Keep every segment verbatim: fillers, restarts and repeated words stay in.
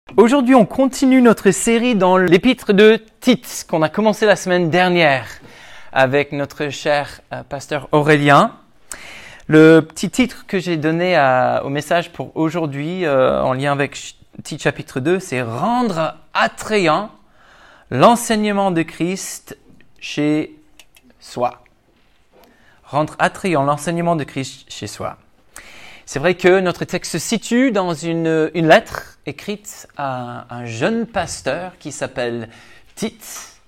Aujourd'hui, on continue notre série dans l'épître de Tite qu'on a commencé la semaine dernière avec notre cher euh, pasteur Aurélien. Le petit titre que j'ai donné à, au message pour aujourd'hui euh, en lien avec Tite chapitre deux, c'est « Rendre attrayant l'enseignement de Christ chez soi ». Rendre attrayant l'enseignement de Christ chez soi. C'est vrai que notre texte se situe dans une, une lettre écrite à un jeune pasteur qui s'appelle Tite,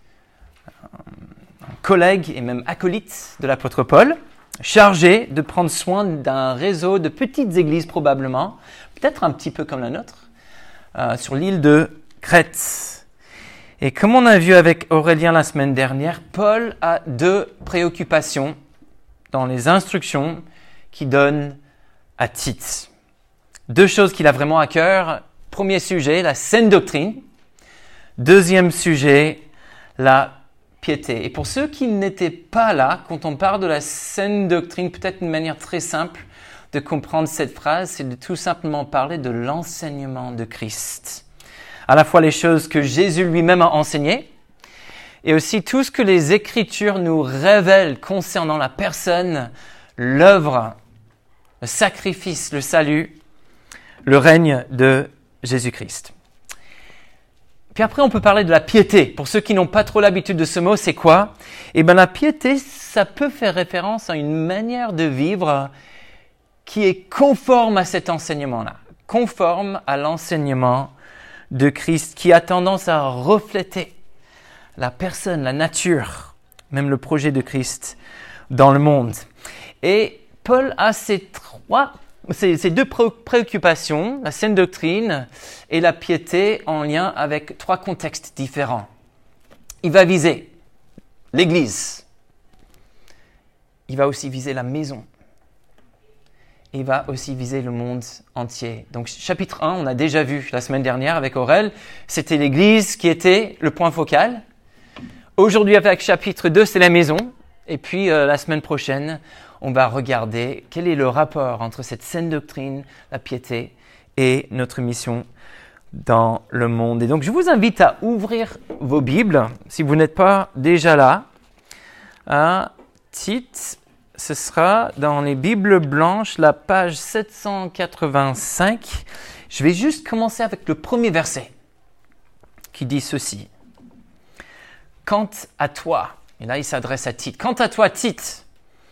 un collègue et même acolyte de l'apôtre Paul, chargé de prendre soin d'un réseau de petites églises probablement, peut-être un petit peu comme la nôtre, euh, sur l'île de Crète. Et comme on a vu avec Aurélien la semaine dernière, Paul a deux préoccupations dans les instructions qu'il donne à Tite. Deux choses qu'il a vraiment à cœur. Premier sujet, la saine doctrine. Deuxième sujet, la piété. Et pour ceux qui n'étaient pas là, quand on parle de la saine doctrine, peut-être une manière très simple de comprendre cette phrase, c'est de tout simplement parler de l'enseignement de Christ. À la fois les choses que Jésus lui-même a enseignées, et aussi tout ce que les Écritures nous révèlent concernant la personne, l'œuvre, le sacrifice, le salut, le règne de Jésus-Christ. Puis après, on peut parler de la piété. Pour ceux qui n'ont pas trop l'habitude de ce mot, c'est quoi? Eh bien, la piété, ça peut faire référence à une manière de vivre qui est conforme à cet enseignement-là, conforme à l'enseignement de Christ, qui a tendance à refléter la personne, la nature, même le projet de Christ dans le monde. Et Paul a ces trois, ces, ces deux préoccupations, la saine doctrine et la piété, en lien avec trois contextes différents. Il va viser l'Église. Il va aussi viser la maison. Il va aussi viser le monde entier. Donc, chapitre un, on a déjà vu la semaine dernière avec Aurel, c'était l'Église qui était le point focal. Aujourd'hui, avec chapitre deux, c'est la maison. Et puis, euh, la semaine prochaine, on va regarder quel est le rapport entre cette saine doctrine, la piété et notre mission dans le monde. Et donc, je vous invite à ouvrir vos Bibles, si vous n'êtes pas déjà là, à Tite. Ce sera dans les Bibles blanches, la page sept cent quatre-vingt-cinq. Je vais juste commencer avec le premier verset qui dit ceci. « Quant à toi », et là il s'adresse à Tite, « Quant à toi, Tite,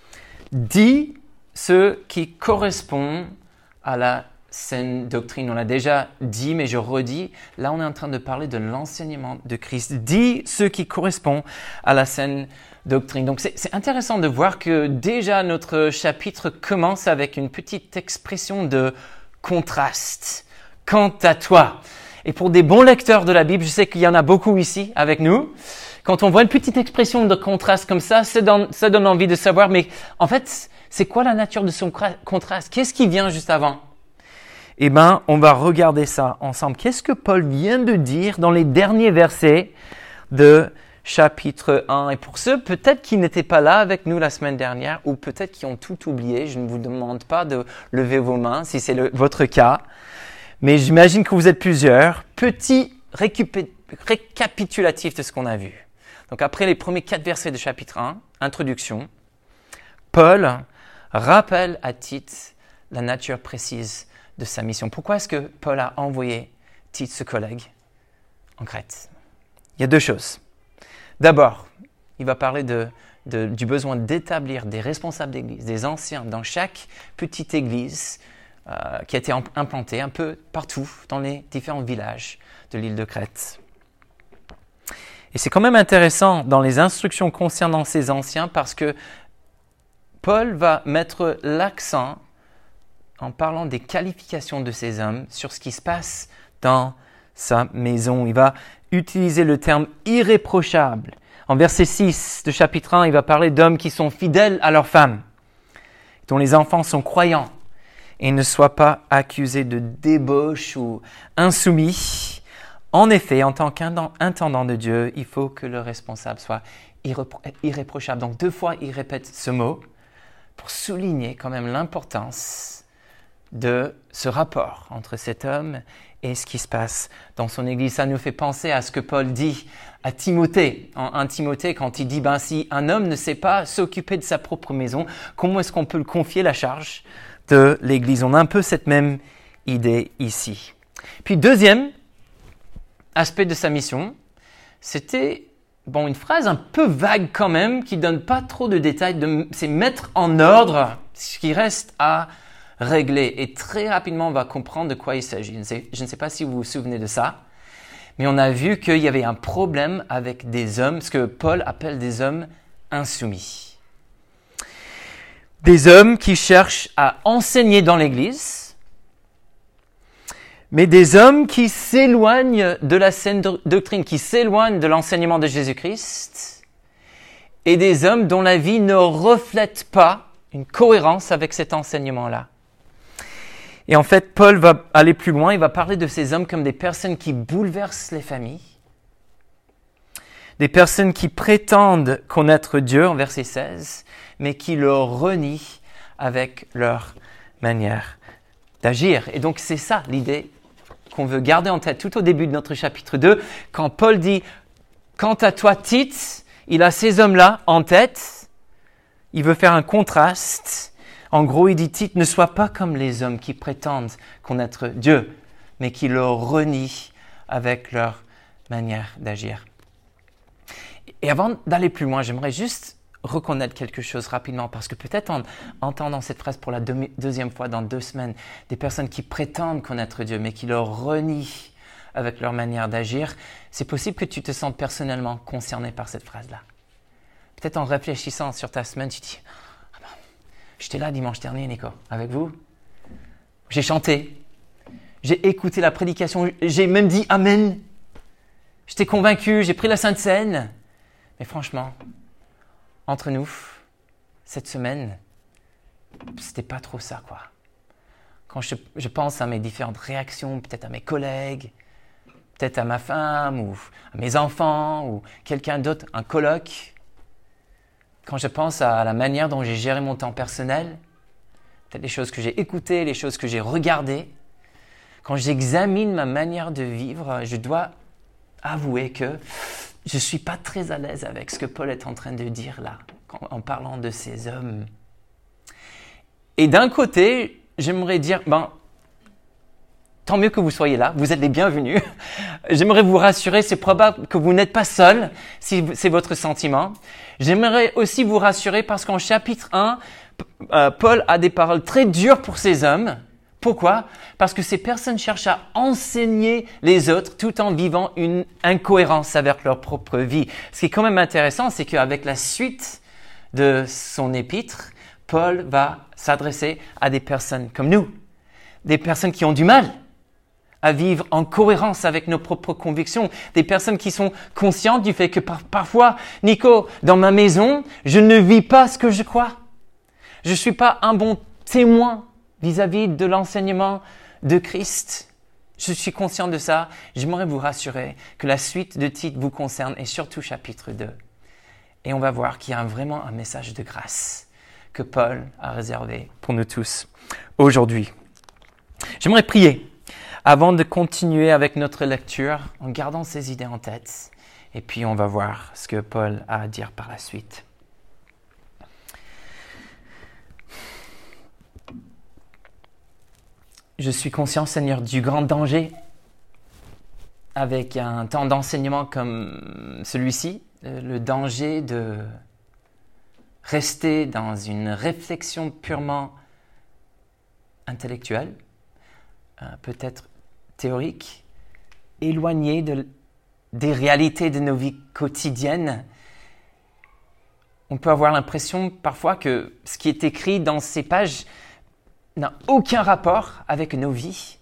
dis ce qui correspond à la saine doctrine. » On l'a déjà dit, mais je redis. Là, on est en train de parler de l'enseignement de Christ. Dis ce qui correspond à la saine doctrine. Donc, c'est, c'est intéressant de voir que déjà notre chapitre commence avec une petite expression de contraste. Quant à toi. Et pour des bons lecteurs de la Bible, je sais qu'il y en a beaucoup ici avec nous. Quand on voit une petite expression de contraste comme ça, ça donne, ça donne envie de savoir, mais en fait, c'est quoi la nature de son contraste? Qu'est-ce qui vient juste avant? Eh bien, on va regarder ça ensemble. Qu'est-ce que Paul vient de dire dans les derniers versets de chapitre un? Et pour ceux peut-être qui n'étaient pas là avec nous la semaine dernière, ou peut-être qui ont tout oublié, je ne vous demande pas de lever vos mains si c'est le, votre cas, mais j'imagine que vous êtes plusieurs. Petit récupé- récapitulatif de ce qu'on a vu. Donc après les premiers quatre versets de chapitre un, introduction, Paul rappelle à Tite la nature précise de sa mission. Pourquoi est-ce que Paul a envoyé Tite, ce collègue, en Crète? Il y a deux choses. D'abord, il va parler de, de, du besoin d'établir des responsables d'église, des anciens dans chaque petite église euh, qui a été implantée un peu partout dans les différents villages de l'île de Crète. Et c'est quand même intéressant dans les instructions concernant ces anciens parce que Paul va mettre l'accent en parlant des qualifications de ces hommes sur ce qui se passe dans sa maison. Il va utiliser le terme irréprochable. En verset six de chapitre un, il va parler d'hommes qui sont fidèles à leurs femmes, dont les enfants sont croyants et ne soient pas accusés de débauche ou insoumis. En effet, en tant qu'intendant de Dieu, il faut que le responsable soit irrépro- irréprochable. Donc deux fois, il répète ce mot pour souligner quand même l'importance de ce rapport entre cet homme et ce qui se passe dans son Église. Ça nous fait penser à ce que Paul dit à Timothée, en un Timothée, quand il dit ben, « si un homme ne sait pas s'occuper de sa propre maison, comment est-ce qu'on peut le confier la charge de l'Église ?» On a un peu cette même idée ici. Puis deuxième aspect de sa mission, c'était bon, une phrase un peu vague quand même, qui ne donne pas trop de détails, de, c'est mettre en ordre ce qui reste à régler. Et très rapidement, on va comprendre de quoi il s'agit. Je ne sais, je ne sais pas si vous vous souvenez de ça, mais on a vu qu'il y avait un problème avec des hommes, ce que Paul appelle des hommes insoumis. Des hommes qui cherchent à enseigner dans l'Église, mais des hommes qui s'éloignent de la saine doctrine, qui s'éloignent de l'enseignement de Jésus-Christ, et des hommes dont la vie ne reflète pas une cohérence avec cet enseignement-là. Et en fait, Paul va aller plus loin, il va parler de ces hommes comme des personnes qui bouleversent les familles, des personnes qui prétendent connaître Dieu, en verset seize, mais qui le renient avec leur manière d'agir. Et donc c'est ça l'idée qu'on veut garder en tête tout au début de notre chapitre deux, quand Paul dit « Quant à toi, Tite », il a ces hommes-là en tête, il veut faire un contraste. En gros, il dit « Tite, ne sois pas comme les hommes qui prétendent connaître Dieu, mais qui le renient avec leur manière d'agir. » Et avant d'aller plus loin, j'aimerais juste reconnaître quelque chose rapidement, parce que peut-être en entendant cette phrase pour la deux, deuxième fois dans deux semaines, des personnes qui prétendent connaître Dieu, mais qui le renient avec leur manière d'agir, c'est possible que tu te sentes personnellement concerné par cette phrase-là. Peut-être en réfléchissant sur ta semaine, tu te dis ah ben, « J'étais là dimanche dernier, Nico, avec vous. J'ai chanté, j'ai écouté la prédication, j'ai même dit Amen. J'étais convaincu, j'ai pris la Sainte Seine. Mais franchement, entre nous, cette semaine, c'était pas trop ça, quoi. Quand je, je pense à mes différentes réactions, peut-être à mes collègues, peut-être à ma femme, ou à mes enfants, ou quelqu'un d'autre, un coloc, quand je pense à la manière dont j'ai géré mon temps personnel, peut-être les choses que j'ai écoutées, les choses que j'ai regardées, quand j'examine ma manière de vivre, je dois avouer que je ne suis pas très à l'aise avec ce que Paul est en train de dire là, en parlant de ces hommes. Et d'un côté, j'aimerais dire, ben, tant mieux que vous soyez là, vous êtes les bienvenus. J'aimerais vous rassurer, c'est probable que vous n'êtes pas seul, si c'est votre sentiment. J'aimerais aussi vous rassurer parce qu'en chapitre un, Paul a des paroles très dures pour ces hommes. Pourquoi? Parce que ces personnes cherchent à enseigner les autres tout en vivant une incohérence avec leur propre vie. Ce qui est quand même intéressant, c'est qu'avec la suite de son épître, Paul va s'adresser à des personnes comme nous, des personnes qui ont du mal à vivre en cohérence avec nos propres convictions, des personnes qui sont conscientes du fait que par, parfois, Nico, dans ma maison, je ne vis pas ce que je crois. Je ne suis pas un bon témoin vis-à-vis de l'enseignement de Christ. Je suis conscient de ça. J'aimerais vous rassurer que la suite de Tite vous concerne et surtout chapitre deux. Et on va voir qu'il y a vraiment un message de grâce que Paul a réservé pour nous tous aujourd'hui. J'aimerais prier avant de continuer avec notre lecture en gardant ces idées en tête. Et puis on va voir ce que Paul a à dire par la suite. Je suis conscient, Seigneur, du grand danger avec un temps d'enseignement comme celui-ci, le danger de rester dans une réflexion purement intellectuelle, peut-être théorique, éloignée de, des réalités de nos vies quotidiennes. On peut avoir l'impression parfois que ce qui est écrit dans ces pages n'a aucun rapport avec nos vies.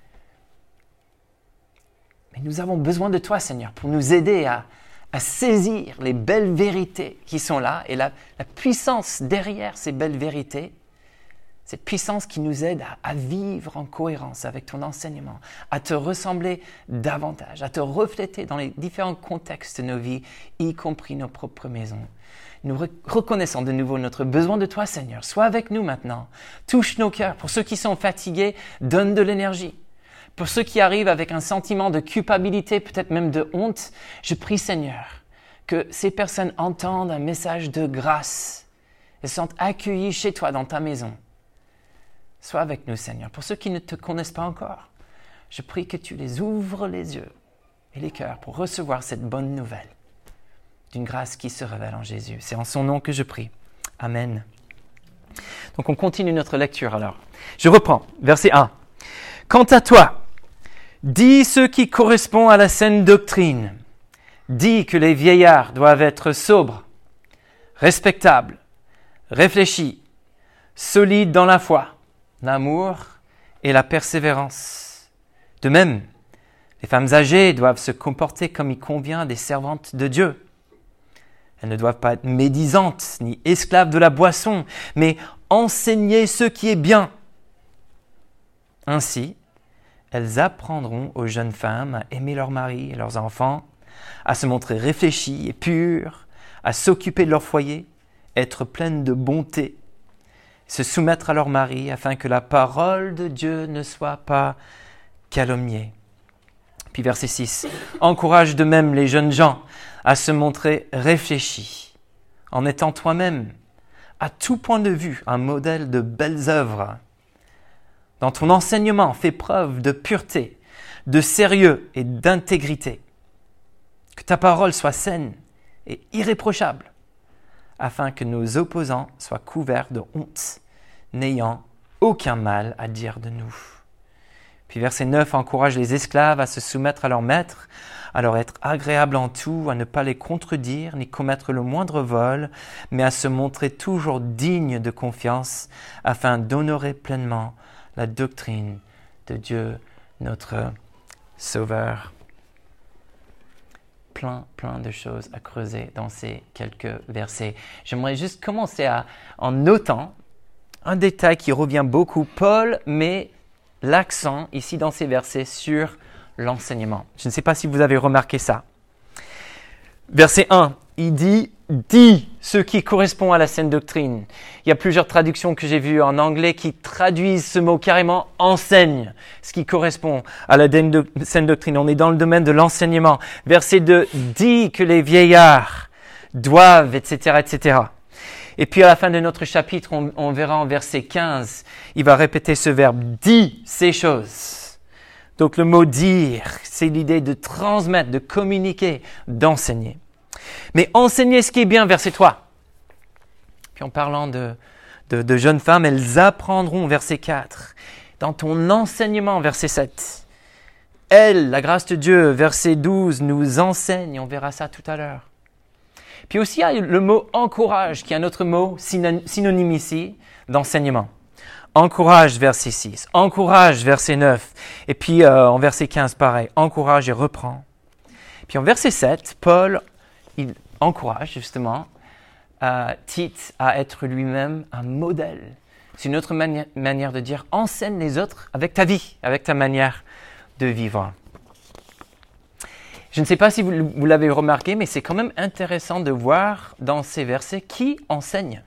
Mais nous avons besoin de toi, Seigneur, pour nous aider à, à saisir les belles vérités qui sont là et la, la puissance derrière ces belles vérités. Cette puissance qui nous aide à, à vivre en cohérence avec ton enseignement, à te ressembler davantage, à te refléter dans les différents contextes de nos vies, y compris nos propres maisons. Nous re- reconnaissons de nouveau notre besoin de toi, Seigneur. Sois avec nous maintenant. Touche nos cœurs. Pour ceux qui sont fatigués, donne de l'énergie. Pour ceux qui arrivent avec un sentiment de culpabilité, peut-être même de honte, je prie, Seigneur, que ces personnes entendent un message de grâce et se sentent accueillies chez toi dans ta maison. Sois avec nous, Seigneur. Pour ceux qui ne te connaissent pas encore, je prie que tu les ouvres les yeux et les cœurs pour recevoir cette bonne nouvelle d'une grâce qui se révèle en Jésus. C'est en son nom que je prie. Amen. Donc on continue notre lecture alors. Je reprends, verset un. « Quant à toi, dis ce qui correspond à la saine doctrine. Dis que les vieillards doivent être sobres, respectables, réfléchis, solides dans la foi, l'amour et la persévérance. De même, les femmes âgées doivent se comporter comme il convient des servantes de Dieu. Elles ne doivent pas être médisantes ni esclaves de la boisson, mais enseigner ce qui est bien. Ainsi, elles apprendront aux jeunes femmes à aimer leurs maris et leurs enfants, à se montrer réfléchies et pures, à s'occuper de leur foyer, être pleines de bonté, se soumettre à leur mari afin que la parole de Dieu ne soit pas calomniée. » Puis verset six. « Encourage de même les jeunes gens à se montrer réfléchis, en étant toi-même, à tout point de vue, un modèle de belles œuvres. Dans ton enseignement, fais preuve de pureté, de sérieux et d'intégrité. Que ta parole soit saine et irréprochable, afin que nos opposants soient couverts de honte, n'ayant aucun mal à dire de nous. » Puis verset neuf, encourage les esclaves à se soumettre à leur maître, à leur être agréables en tout, à ne pas les contredire, ni commettre le moindre vol, mais à se montrer toujours dignes de confiance, afin d'honorer pleinement la doctrine de Dieu, notre Sauveur. Plein, plein de choses à creuser dans ces quelques versets. J'aimerais juste commencer à, en notant un détail qui revient beaucoup. Paul met l'accent ici dans ces versets sur l'enseignement. Je ne sais pas si vous avez remarqué ça. Verset un, il dit « dis ce qui correspond à la saine doctrine ». Il y a plusieurs traductions que j'ai vues en anglais qui traduisent ce mot carrément « enseigne », ce qui correspond à la saine doctrine. On est dans le domaine de l'enseignement. Verset deux, « dis que les vieillards doivent, et cetera, et cetera » Et puis à la fin de notre chapitre, on, on verra en verset quinze, il va répéter ce verbe « dis ces choses ». Donc le mot « dire », c'est l'idée de transmettre, de communiquer, d'enseigner. Mais enseigner ce qui est bien, verset trois. Puis en parlant de, de, de jeunes femmes, elles apprendront, verset quatre. Dans ton enseignement, verset sept. Elle, la grâce de Dieu, verset douze, nous enseigne, on verra ça tout à l'heure. Puis aussi, il y a le mot « encourage » qui est un autre mot synonyme ici d'enseignement. Encourage, verset six. Encourage, verset neuf. Et puis euh, en verset quinze, pareil. Encourage et reprend. Puis en verset sept, Paul, il encourage justement euh, Tite à être lui-même un modèle. C'est une autre mani- manière de dire « enseigne les autres avec ta vie, avec ta manière de vivre ». Je ne sais pas si vous, vous l'avez remarqué, mais c'est quand même intéressant de voir dans ces versets qui enseigne.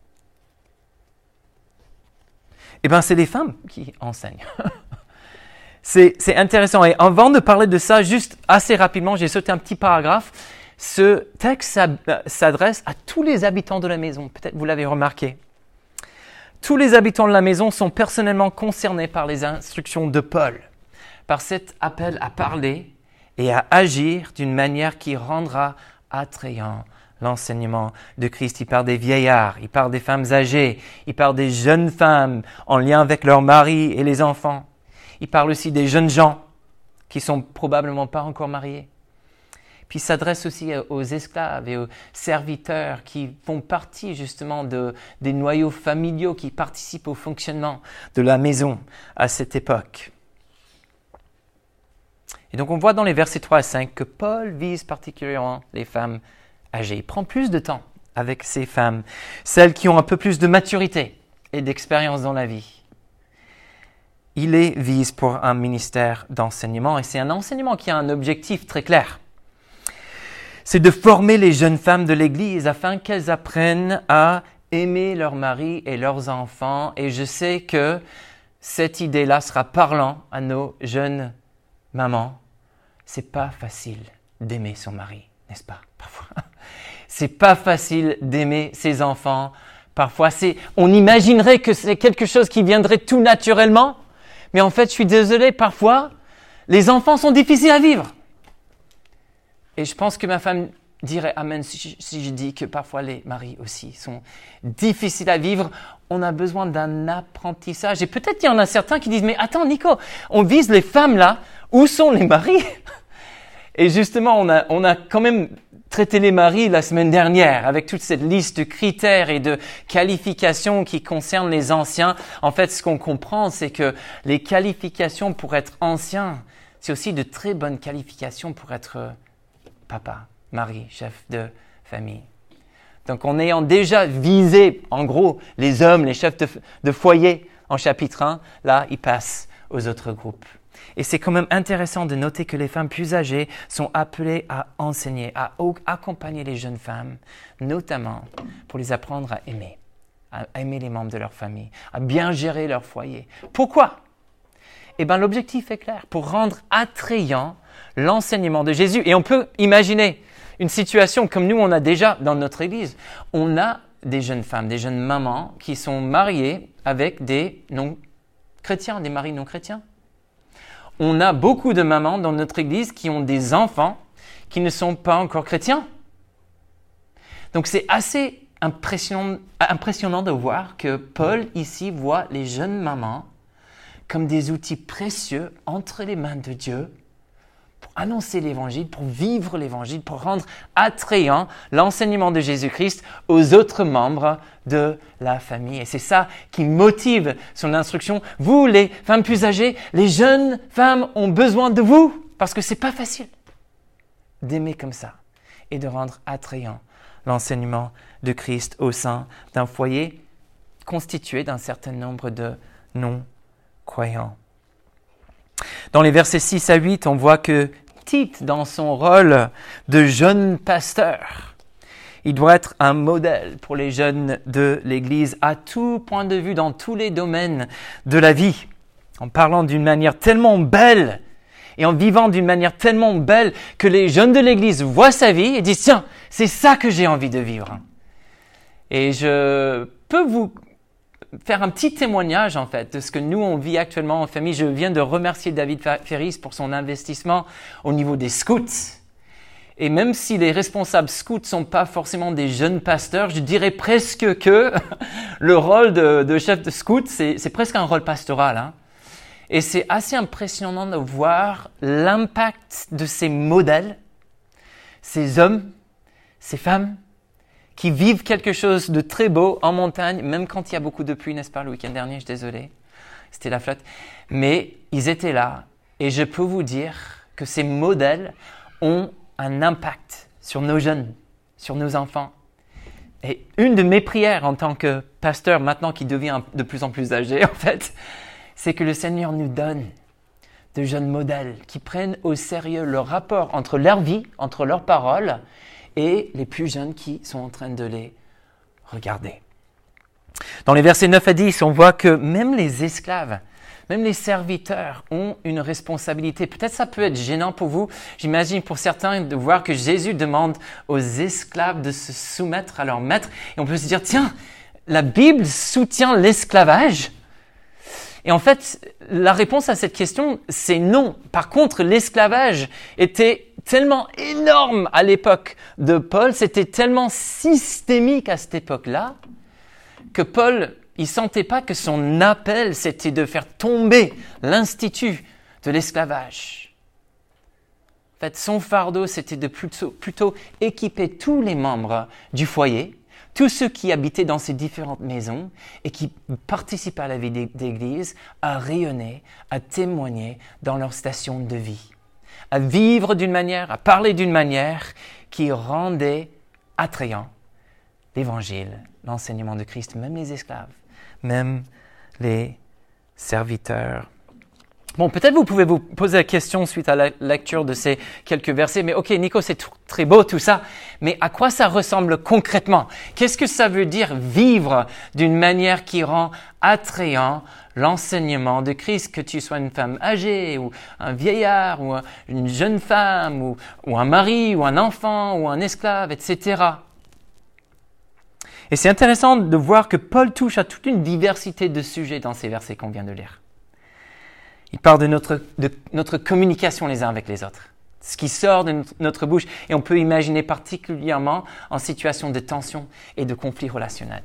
Eh bien, c'est les femmes qui enseignent. c'est, c'est intéressant. Et avant de parler de ça, juste assez rapidement, j'ai sauté un petit paragraphe. Ce texte s'adresse à tous les habitants de la maison. Peut-être vous l'avez remarqué. Tous les habitants de la maison sont personnellement concernés par les instructions de Paul, par cet appel à parler et à agir d'une manière qui rendra attrayant l'enseignement de Christ. Il parle des vieillards, il parle des femmes âgées, il parle des jeunes femmes en lien avec leurs maris et les enfants. Il parle aussi des jeunes gens qui sont probablement pas encore mariés. Puis il s'adresse aussi aux esclaves et aux serviteurs qui font partie justement de, des noyaux familiaux qui participent au fonctionnement de la maison à cette époque. Et donc on voit dans les versets trois à cinq que Paul vise particulièrement les femmes âgées. Il prend plus de temps avec ces femmes, celles qui ont un peu plus de maturité et d'expérience dans la vie. Il les vise pour un ministère d'enseignement et c'est un enseignement qui a un objectif très clair. C'est de former les jeunes femmes de l'Église afin qu'elles apprennent à aimer leur mari et leurs enfants. Et je sais que cette idée-là sera parlant à nos jeunes mamans. C'est pas facile d'aimer son mari, n'est-ce pas, parfois? C'est pas facile d'aimer ses enfants. Parfois, c'est, on imaginerait que c'est quelque chose qui viendrait tout naturellement. Mais en fait, je suis désolé, parfois, les enfants sont difficiles à vivre. Et je pense que ma femme dirait amen si je, si je dis que parfois les maris aussi sont difficiles à vivre. On a besoin d'un apprentissage. Et peut-être il y en a certains qui disent, mais attends Nico, on vise les femmes là, où sont les maris? Et justement, on a, on a quand même traité les maris la semaine dernière avec toute cette liste de critères et de qualifications qui concernent les anciens. En fait, ce qu'on comprend, c'est que les qualifications pour être ancien, c'est aussi de très bonnes qualifications pour être papa, mari, chef de famille. Donc, en ayant déjà visé, en gros, les hommes, les chefs de, de foyer en chapitre un, là, ils passent aux autres groupes. Et c'est quand même intéressant de noter que les femmes plus âgées sont appelées à enseigner, à accompagner les jeunes femmes, notamment pour les apprendre à aimer, à aimer les membres de leur famille, à bien gérer leur foyer. Pourquoi? Eh bien, l'objectif est clair, pour rendre attrayant l'enseignement de Jésus. Et on peut imaginer une situation comme nous, on a déjà dans notre Église. On a des jeunes femmes, des jeunes mamans qui sont mariées avec des non-chrétiens, des maris non-chrétiens. On a beaucoup de mamans dans notre Église qui ont des enfants qui ne sont pas encore chrétiens. Donc c'est assez impressionnant, impressionnant de voir que Paul ici voit les jeunes mamans comme des outils précieux entre les mains de Dieu pour annoncer l'Évangile, pour vivre l'Évangile, pour rendre attrayant l'enseignement de Jésus-Christ aux autres membres de la famille. Et c'est ça qui motive son instruction. Vous, les femmes plus âgées, les jeunes femmes ont besoin de vous parce que c'est pas facile d'aimer comme ça et de rendre attrayant l'enseignement de Christ au sein d'un foyer constitué d'un certain nombre de non-croyants. Dans les versets six à huit, on voit que Tite, dans son rôle de jeune pasteur, il doit être un modèle pour les jeunes de l'Église à tout point de vue, dans tous les domaines de la vie, en parlant d'une manière tellement belle et en vivant d'une manière tellement belle que les jeunes de l'Église voient sa vie et disent « Tiens, c'est ça que j'ai envie de vivre ». Et je peux vous faire un petit témoignage en fait de ce que nous on vit actuellement en famille. Je viens de remercier David Ferris pour son investissement au niveau des scouts. Et même si les responsables scouts sont pas forcément des jeunes pasteurs, je dirais presque que le rôle de, de chef de scout, c'est, c'est presque un rôle pastoral. Hein. Et c'est assez impressionnant de voir l'impact de ces modèles, ces hommes, ces femmes, qui vivent quelque chose de très beau en montagne, même quand il y a beaucoup de pluie, n'est-ce pas, le week-end dernier, je suis désolé, c'était la flotte. Mais ils étaient là et je peux vous dire que ces modèles ont un impact sur nos jeunes, sur nos enfants. Et une de mes prières en tant que pasteur, maintenant qui devient de plus en plus âgé en fait, c'est que le Seigneur nous donne de jeunes modèles qui prennent au sérieux le rapport entre leur vie, entre leurs paroles, et les plus jeunes qui sont en train de les regarder. Dans les versets neuf à dix, on voit que même les esclaves, même les serviteurs ont une responsabilité. Peut-être ça peut être gênant pour vous. J'imagine pour certains de voir que Jésus demande aux esclaves de se soumettre à leur maître. Et on peut se dire, tiens, la Bible soutient l'esclavage. Et en fait, la réponse à cette question, c'est non. Par contre, l'esclavage était tellement énorme à l'époque de Paul, c'était tellement systémique à cette époque-là, que Paul, il sentait pas que son appel, c'était de faire tomber l'institut de l'esclavage. En fait, son fardeau, c'était de plutôt, plutôt équiper tous les membres du foyer, tous ceux qui habitaient dans ces différentes maisons et qui participaient à la vie d'église, à rayonner, à témoigner dans leur station de vie, à vivre d'une manière, à parler d'une manière qui rendait attrayant l'Évangile, l'enseignement de Christ, même les esclaves, même les serviteurs. Bon, peut-être vous pouvez vous poser la question suite à la lecture de ces quelques versets, mais ok, Nico, c'est tout, très beau tout ça, mais à quoi ça ressemble concrètement? Qu'est-ce que ça veut dire vivre d'une manière qui rend attrayant l'enseignement de Christ, que tu sois une femme âgée, ou un vieillard, ou une jeune femme, ou, ou un mari, ou un enfant, ou un esclave, et cetera. Et c'est intéressant de voir que Paul touche à toute une diversité de sujets dans ces versets qu'on vient de lire. Il parle de notre, de notre communication les uns avec les autres, ce qui sort de notre bouche, et on peut imaginer particulièrement en situation de tension et de conflit relationnel.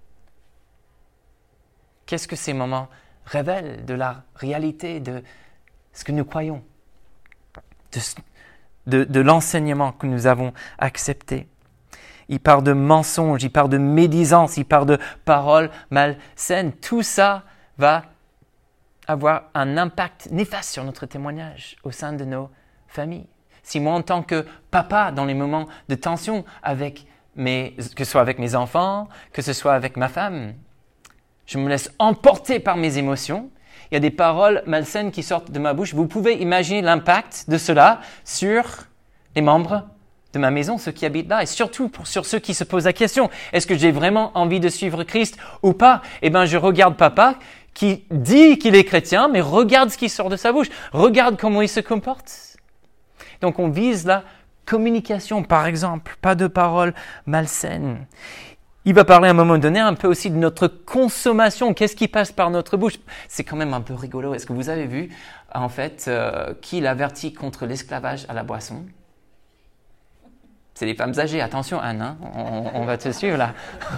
Qu'est-ce que ces moments révèlent de la réalité de ce que nous croyons, de, de, de l'enseignement que nous avons accepté? Il parle de mensonges, il parle de médisance, il parle de paroles malsaines. Tout ça va avoir un impact néfaste sur notre témoignage au sein de nos familles. Si moi, en tant que papa, dans les moments de tension, avec mes, que ce soit avec mes enfants, que ce soit avec ma femme, je me laisse emporter par mes émotions, il y a des paroles malsaines qui sortent de ma bouche. Vous pouvez imaginer l'impact de cela sur les membres de ma maison, ceux qui habitent là, et surtout pour, sur ceux qui se posent la question, est-ce que j'ai vraiment envie de suivre Christ ou pas? Eh bien, je regarde papa qui dit qu'il est chrétien, mais regarde ce qui sort de sa bouche, regarde comment il se comporte. Donc, on vise la communication, par exemple, pas de paroles malsaines. Il va parler à un moment donné un peu aussi de notre consommation. Qu'est-ce qui passe par notre bouche? C'est quand même un peu rigolo. Est-ce que vous avez vu, en fait, euh, qui l'avertit contre l'esclavage à la boisson? C'est les femmes âgées. Attention, Anne, hein, on, on va te suivre là.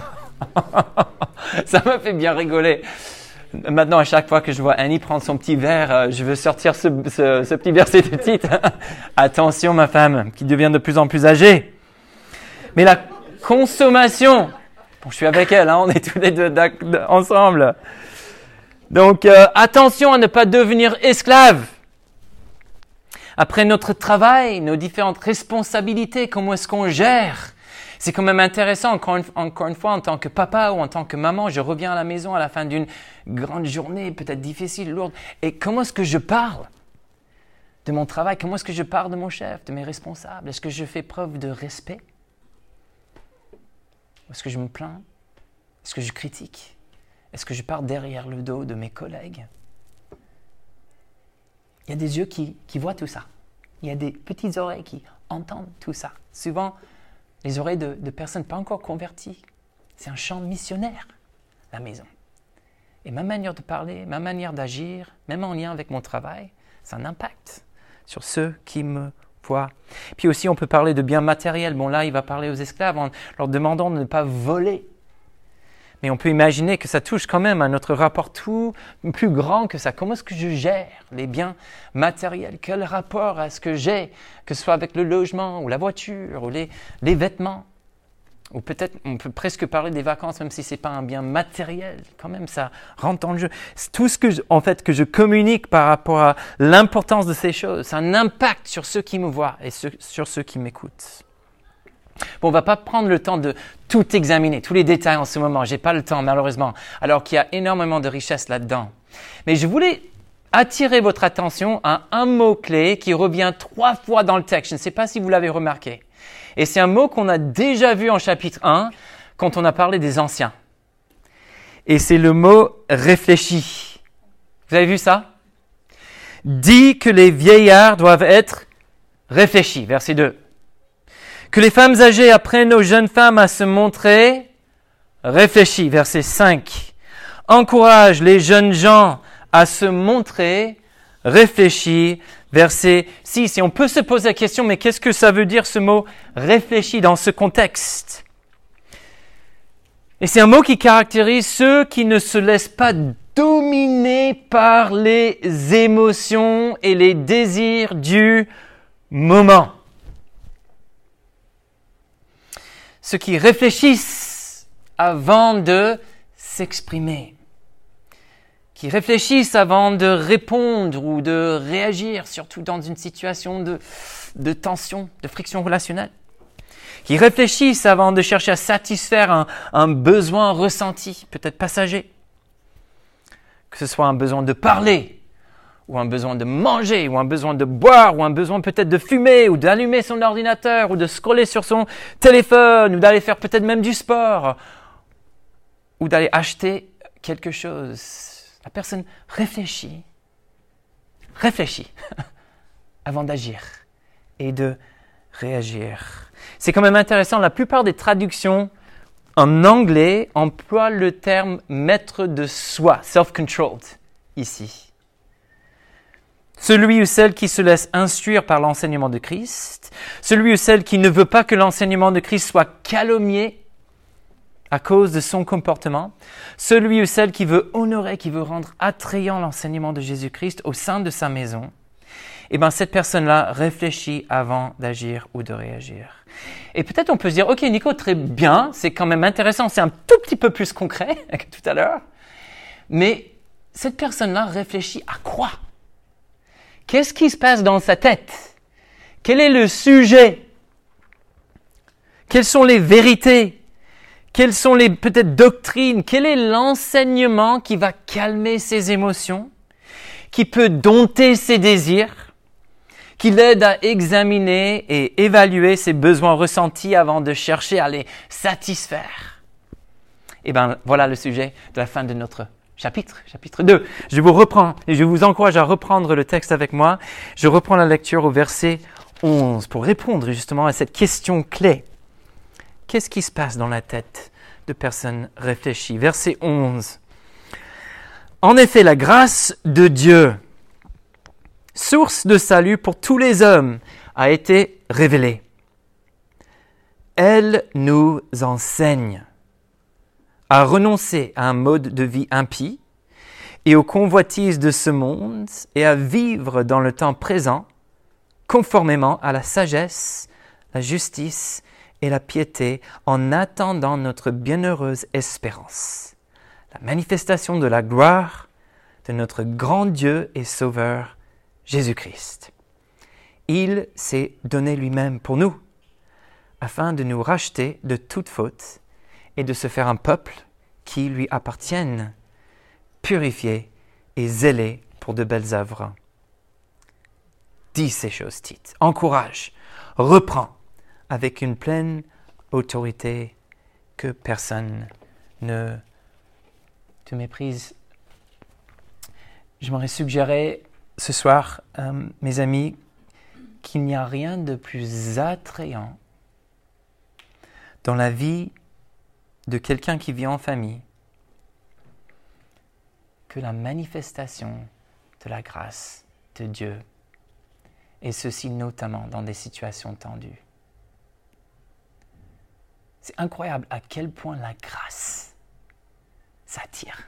Ça me fait bien rigoler. Maintenant, à chaque fois que je vois Annie prendre son petit verre, euh, je veux sortir ce, ce, ce petit verset de titre. Attention, ma femme, qui devient de plus en plus âgée. Mais la consommation... Bon, je suis avec elle, hein, on est tous les deux ensemble. Donc, euh, attention à ne pas devenir esclave. Après notre travail, nos différentes responsabilités, comment est-ce qu'on gère? C'est quand même intéressant, encore une, encore une fois, en tant que papa ou en tant que maman, je reviens à la maison à la fin d'une grande journée, peut-être difficile, lourde, et comment est-ce que je parle de mon travail? Comment est-ce que je parle de mon chef, de mes responsables? Est-ce que je fais preuve de respect? Est-ce que je me plains? Est-ce que je critique? Est-ce que je parle derrière le dos de mes collègues? Il y a des yeux qui, qui voient tout ça. Il y a des petites oreilles qui entendent tout ça. Souvent, les oreilles de, de personnes pas encore converties. C'est un champ missionnaire, la maison. Et ma manière de parler, ma manière d'agir, même en lien avec mon travail, ça a un impact sur ceux qui me voient. Puis aussi, on peut parler de biens matériels. Bon, là, il va parler aux esclaves en leur demandant de ne pas voler. Mais on peut imaginer que ça touche quand même à notre rapport tout plus grand que ça. Comment est-ce que je gère les biens matériels? Quel rapport est-ce que j'ai, que ce soit avec le logement ou la voiture ou les, les vêtements? Ou peut-être, on peut presque parler des vacances, même si ce n'est pas un bien matériel. Quand même, ça rentre en jeu. C'est tout ce que je, en fait, que je communique par rapport à l'importance de ces choses, ça a un impact sur ceux qui me voient et sur, sur ceux qui m'écoutent. Bon, on ne va pas prendre le temps de tout examiner, tous les détails en ce moment. Je n'ai pas le temps, malheureusement, alors qu'il y a énormément de richesse là-dedans. Mais je voulais attirer votre attention à un mot-clé qui revient trois fois dans le texte. Je ne sais pas si vous l'avez remarqué. Et c'est un mot qu'on a déjà vu en chapitre un, quand on a parlé des anciens. Et c'est le mot « réfléchi ». Vous avez vu ça? Dit que les vieillards doivent être réfléchis. Verset deux. Que les femmes âgées apprennent aux jeunes femmes à se montrer réfléchies. Verset cinq. Encourage les jeunes gens à se montrer réfléchis. Verset six. Et on peut se poser la question, mais qu'est-ce que ça veut dire ce mot réfléchi dans ce contexte? Et c'est un mot qui caractérise ceux qui ne se laissent pas dominer par les émotions et les désirs du moment. Ceux qui réfléchissent avant de s'exprimer, qui réfléchissent avant de répondre ou de réagir, surtout dans une situation de, de tension, de friction relationnelle, qui réfléchissent avant de chercher à satisfaire un, un besoin ressenti, peut-être passager, que ce soit un besoin de parler, ou un besoin de manger, ou un besoin de boire, ou un besoin peut-être de fumer, ou d'allumer son ordinateur, ou de scroller sur son téléphone, ou d'aller faire peut-être même du sport, ou d'aller acheter quelque chose. La personne réfléchit, réfléchit avant d'agir et de réagir. C'est quand même intéressant, la plupart des traductions en anglais emploient le terme « maître de soi », « self-controlled » ici. Celui ou celle qui se laisse instruire par l'enseignement de Christ, celui ou celle qui ne veut pas que l'enseignement de Christ soit calomnié à cause de son comportement, celui ou celle qui veut honorer, qui veut rendre attrayant l'enseignement de Jésus-Christ au sein de sa maison, eh bien cette personne-là réfléchit avant d'agir ou de réagir. Et peut-être on peut se dire, ok Nico, très bien, c'est quand même intéressant, c'est un tout petit peu plus concret que tout à l'heure, mais cette personne-là réfléchit à quoi? Qu'est-ce qui se passe dans sa tête? Quel est le sujet? Quelles sont les vérités? Quelles sont les peut-être doctrines? Quel est l'enseignement qui va calmer ses émotions, qui peut dompter ses désirs, qui l'aide à examiner et évaluer ses besoins ressentis avant de chercher à les satisfaire? Eh bien, voilà le sujet de la fin de notre chapitre, chapitre deux. Je vous reprends et je vous encourage à reprendre le texte avec moi. Je reprends la lecture au verset onze pour répondre justement à cette question clé. Qu'est-ce qui se passe dans la tête de personnes réfléchies? Verset onze. En effet, la grâce de Dieu, source de salut pour tous les hommes, a été révélée. Elle nous enseigne à renoncer à un mode de vie impie et aux convoitises de ce monde et à vivre dans le temps présent conformément à la sagesse, la justice et la piété en attendant notre bienheureuse espérance, la manifestation de la gloire de notre grand Dieu et Sauveur Jésus-Christ. Il s'est donné lui-même pour nous, afin de nous racheter de toute faute et de se faire un peuple qui lui appartienne, purifié et zélé pour de belles œuvres. Dis ces choses, Tite, encourage, reprends avec une pleine autorité que personne ne te méprise. Je m'aurais suggéré ce soir, euh, mes amis, qu'il n'y a rien de plus attrayant dans la vie de quelqu'un qui vit en famille que la manifestation de la grâce de Dieu, et ceci notamment dans des situations tendues. C'est incroyable à quel point la grâce s'attire.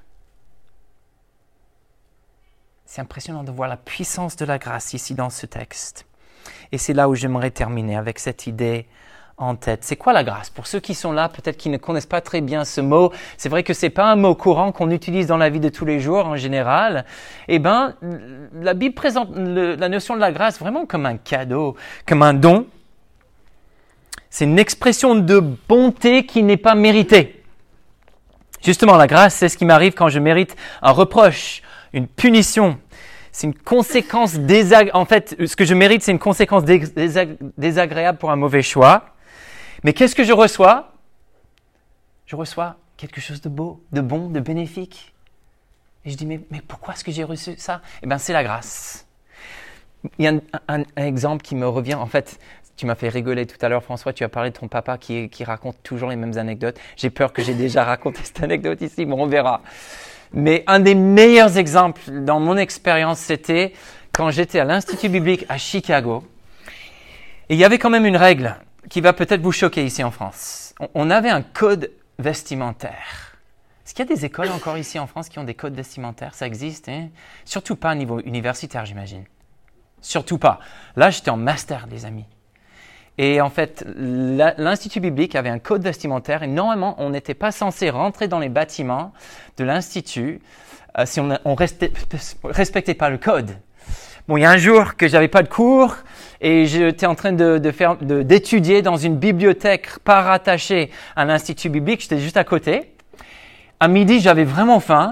C'est impressionnant de voir la puissance de la grâce ici dans ce texte. Et c'est là où j'aimerais terminer avec cette idée en tête. C'est quoi la grâce? Pour ceux qui sont là, peut-être qui ne connaissent pas très bien ce mot, c'est vrai que c'est pas un mot courant qu'on utilise dans la vie de tous les jours en général. Eh ben, la Bible présente le, la notion de la grâce vraiment comme un cadeau, comme un don. C'est une expression de bonté qui n'est pas méritée. Justement, la grâce, c'est ce qui m'arrive quand je mérite un reproche, une punition. C'est une conséquence désagréable. En fait, ce que je mérite, c'est une conséquence désagréable pour un mauvais choix. Mais qu'est-ce que je reçois? Je reçois quelque chose de beau, de bon, de bénéfique. Et je dis, mais, mais pourquoi est-ce que j'ai reçu ça? Eh bien, c'est la grâce. Il y a un, un, un exemple qui me revient. En fait, tu m'as fait rigoler tout à l'heure, François. Tu as parlé de ton papa qui, qui raconte toujours les mêmes anecdotes. J'ai peur que j'ai déjà raconté cette anecdote ici, mais on verra. Mais un des meilleurs exemples dans mon expérience, c'était quand j'étais à l'Institut biblique à Chicago. Et il y avait quand même une règle qui va peut-être vous choquer ici en France. On avait un code vestimentaire. Est-ce qu'il y a des écoles encore ici en France qui ont des codes vestimentaires? Ça existe, hein? Surtout pas au niveau universitaire, j'imagine. Surtout pas. Là, j'étais en master, les amis. Et en fait, l'Institut biblique avait un code vestimentaire et normalement, on n'était pas censé rentrer dans les bâtiments de l'Institut euh, si on ne respectait pas le code. Bon, il y a un jour que j'avais pas de cours et j'étais en train de, de faire, de, d'étudier dans une bibliothèque pas rattachée à l'Institut biblique. J'étais juste à côté. À midi, j'avais vraiment faim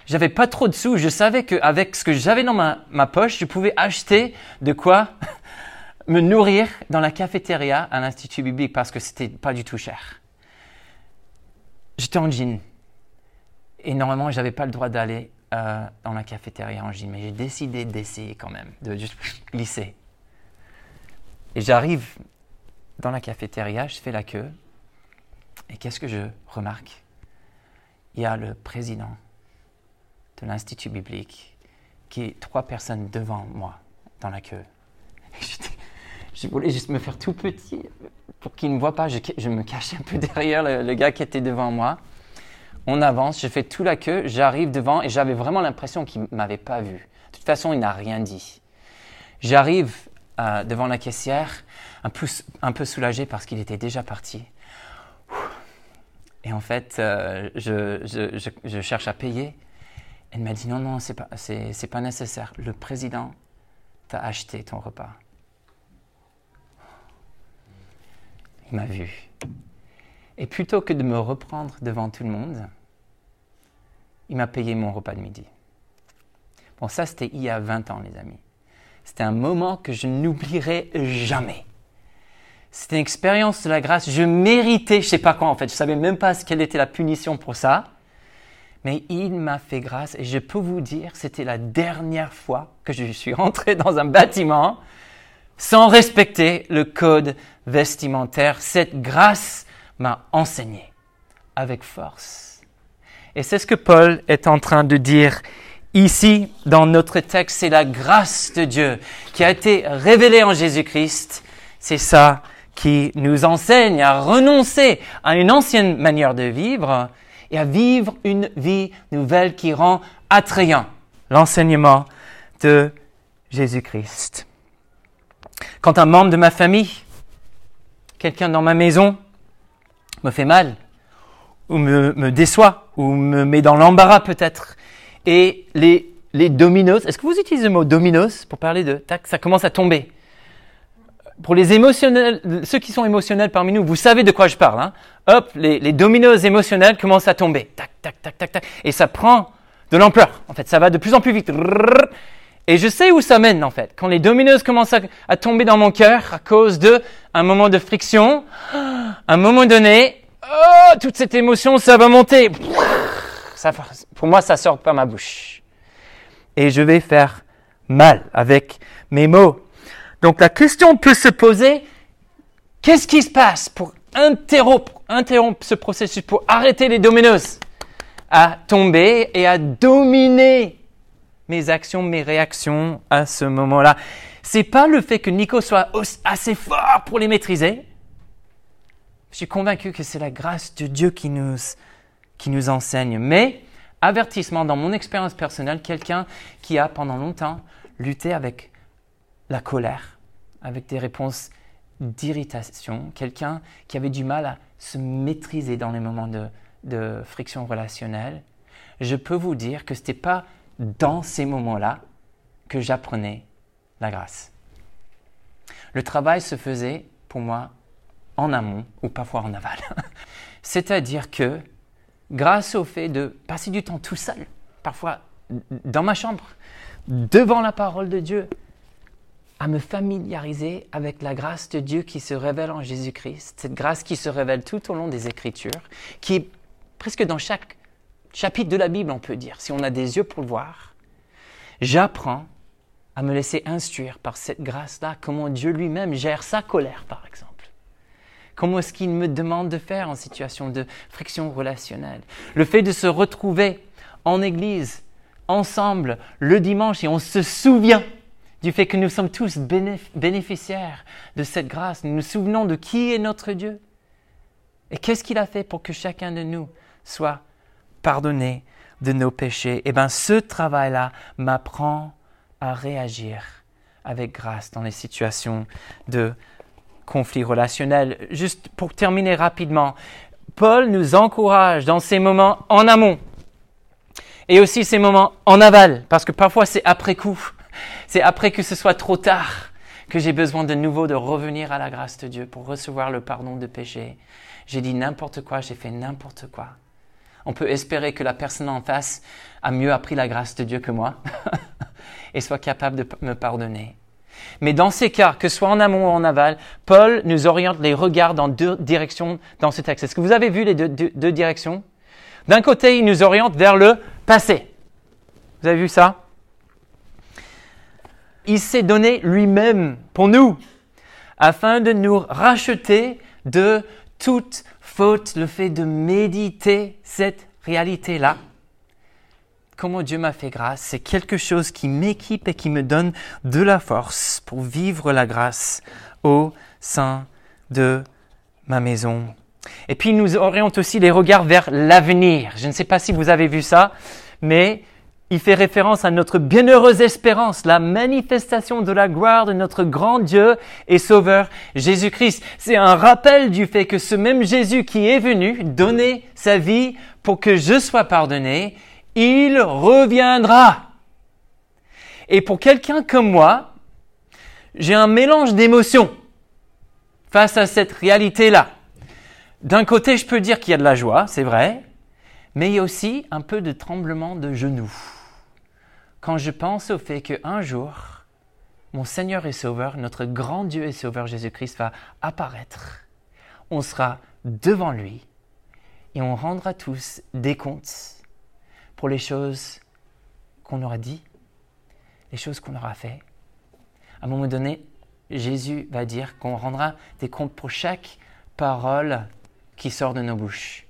J'avais pas trop de sous. Je savais qu'avec ce que j'avais dans ma, ma poche, je pouvais acheter de quoi me nourrir dans la cafétéria à l'Institut biblique parce que c'était pas du tout cher. J'étais en jean. Et normalement, je n'avais pas le droit d'aller euh, dans la cafétéria en jean. Mais j'ai décidé d'essayer quand même, de juste glisser. Et j'arrive dans la cafétéria, je fais la queue. Et qu'est-ce que je remarque? Il y a le président de l'Institut biblique qui est trois personnes devant moi dans la queue. Et je voulais juste me faire tout petit pour qu'il ne me voit pas. Je, je me cachais un peu derrière le, le gars qui était devant moi. On avance, je fais toute la queue, j'arrive devant et j'avais vraiment l'impression qu'il ne m'avait pas vu. De toute façon, il n'a rien dit. J'arrive euh, devant la caissière, un peu, un peu soulagé parce qu'il était déjà parti. Et en fait, euh, je, je, je, je cherche à payer. Elle m'a dit non, non, ce n'est pas, c'est, c'est pas nécessaire. Le président t'a acheté ton repas. Il m'a vu. Et plutôt que de me reprendre devant tout le monde, il m'a payé mon repas de midi. Bon, ça, c'était il y a vingt ans, les amis. C'était un moment que je n'oublierai jamais. C'était une expérience de la grâce. Je méritais, je ne sais pas quoi en fait, je ne savais même pas quelle était la punition pour ça. Mais il m'a fait grâce et je peux vous dire, c'était la dernière fois que je suis rentré dans un bâtiment sans respecter le code vestimentaire. Cette grâce m'a enseigné avec force. Et c'est ce que Paul est en train de dire ici dans notre texte. C'est la grâce de Dieu qui a été révélée en Jésus-Christ. C'est ça qui nous enseigne à renoncer à une ancienne manière de vivre et à vivre une vie nouvelle qui rend attrayant l'enseignement de Jésus-Christ. Quand un membre de ma famille, quelqu'un dans ma maison, me fait mal, ou me, me déçoit, ou me met dans l'embarras peut-être, et les, les dominos, est-ce que vous utilisez le mot dominos pour parler de, tac, ça commence à tomber. Pour les émotionnels, ceux qui sont émotionnels parmi nous, vous savez de quoi je parle, hein? Hop, les, les dominos émotionnels commencent à tomber. Tac, tac, tac, tac, tac. Et ça prend de l'ampleur. En fait, ça va de plus en plus vite. Et je sais où ça mène, en fait. Quand les dominos commencent à, à tomber dans mon cœur à cause d'un moment de friction, un moment donné, oh, toute cette émotion, ça va monter. Ça, pour moi, ça sort par ma bouche. Et je vais faire mal avec mes mots. Donc la question peut se poser, qu'est-ce qui se passe pour interrompre, interrompre ce processus, pour arrêter les dominos à tomber et à dominer mes actions, mes réactions à ce moment-là? C'est pas le fait que Nico soit assez fort pour les maîtriser. Je suis convaincu que c'est la grâce de Dieu qui nous, qui nous enseigne. Mais, avertissement, dans mon expérience personnelle, quelqu'un qui a pendant longtemps lutté avec la colère, avec des réponses d'irritation, quelqu'un qui avait du mal à se maîtriser dans les moments de, de friction relationnelle, je peux vous dire que ce n'était pas dans ces moments-là que j'apprenais la grâce. Le travail se faisait pour moi en amont ou parfois en aval. C'est-à-dire que grâce au fait de passer du temps tout seul, parfois dans ma chambre, devant la parole de Dieu, à me familiariser avec la grâce de Dieu qui se révèle en Jésus-Christ, cette grâce qui se révèle tout au long des Écritures, qui est presque dans chaque chapitre de la Bible, on peut dire, si on a des yeux pour le voir. J'apprends à me laisser instruire par cette grâce-là, comment Dieu lui-même gère sa colère, par exemple. Comment est-ce qu'il me demande de faire en situation de friction relationnelle. Le fait de se retrouver en église, ensemble, le dimanche, et on se souvient du fait que nous sommes tous bénéf- bénéficiaires de cette grâce. Nous nous souvenons de qui est notre Dieu. Et qu'est-ce qu'il a fait pour que chacun de nous soit pardonné de nos péchés? Eh bien, ce travail-là m'apprend à réagir avec grâce dans les situations de conflit relationnel. Juste pour terminer rapidement, Paul nous encourage dans ces moments en amont et aussi ces moments en aval, parce que parfois c'est après coup. C'est après que ce soit trop tard que j'ai besoin de nouveau de revenir à la grâce de Dieu pour recevoir le pardon de péché. J'ai dit n'importe quoi, j'ai fait n'importe quoi. On peut espérer que la personne en face a mieux appris la grâce de Dieu que moi et soit capable de me pardonner. Mais dans ces cas, que ce soit en amont ou en aval, Paul nous oriente les regards dans deux directions dans ce texte. Est-ce que vous avez vu les deux, deux, deux directions? D'un côté, il nous oriente vers le passé. Vous avez vu ça? Il s'est donné lui-même pour nous, afin de nous racheter de toute faute. Le fait de méditer cette réalité-là, comment Dieu m'a fait grâce, c'est quelque chose qui m'équipe et qui me donne de la force pour vivre la grâce au sein de ma maison. Et puis, il nous oriente aussi les regards vers l'avenir. Je ne sais pas si vous avez vu ça, mais il fait référence à notre bienheureuse espérance, la manifestation de la gloire de notre grand Dieu et Sauveur Jésus-Christ. C'est un rappel du fait que ce même Jésus qui est venu donner sa vie pour que je sois pardonné, il reviendra. Et pour quelqu'un comme moi, j'ai un mélange d'émotions face à cette réalité-là. D'un côté, je peux dire qu'il y a de la joie, c'est vrai, mais il y a aussi un peu de tremblement de genoux. Quand je pense au fait qu'un jour, mon Seigneur et Sauveur, notre grand Dieu et Sauveur Jésus-Christ va apparaître, on sera devant lui et on rendra tous des comptes pour les choses qu'on aura dit, les choses qu'on aura fait. À un moment donné, Jésus va dire qu'on rendra des comptes pour chaque parole qui sort de nos bouches.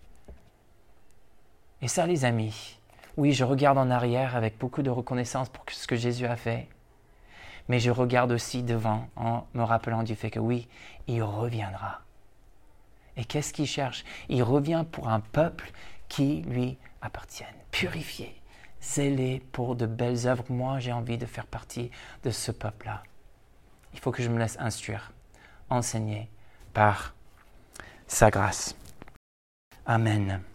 Et ça, les amis, oui, je regarde en arrière avec beaucoup de reconnaissance pour ce que Jésus a fait, mais je regarde aussi devant en me rappelant du fait que oui, il reviendra. Et qu'est-ce qu'il cherche? Il revient pour un peuple qui lui appartienne, purifié, zélé pour de belles œuvres. Moi, j'ai envie de faire partie de ce peuple-là. Il faut que je me laisse instruire, enseigner par sa grâce. Amen.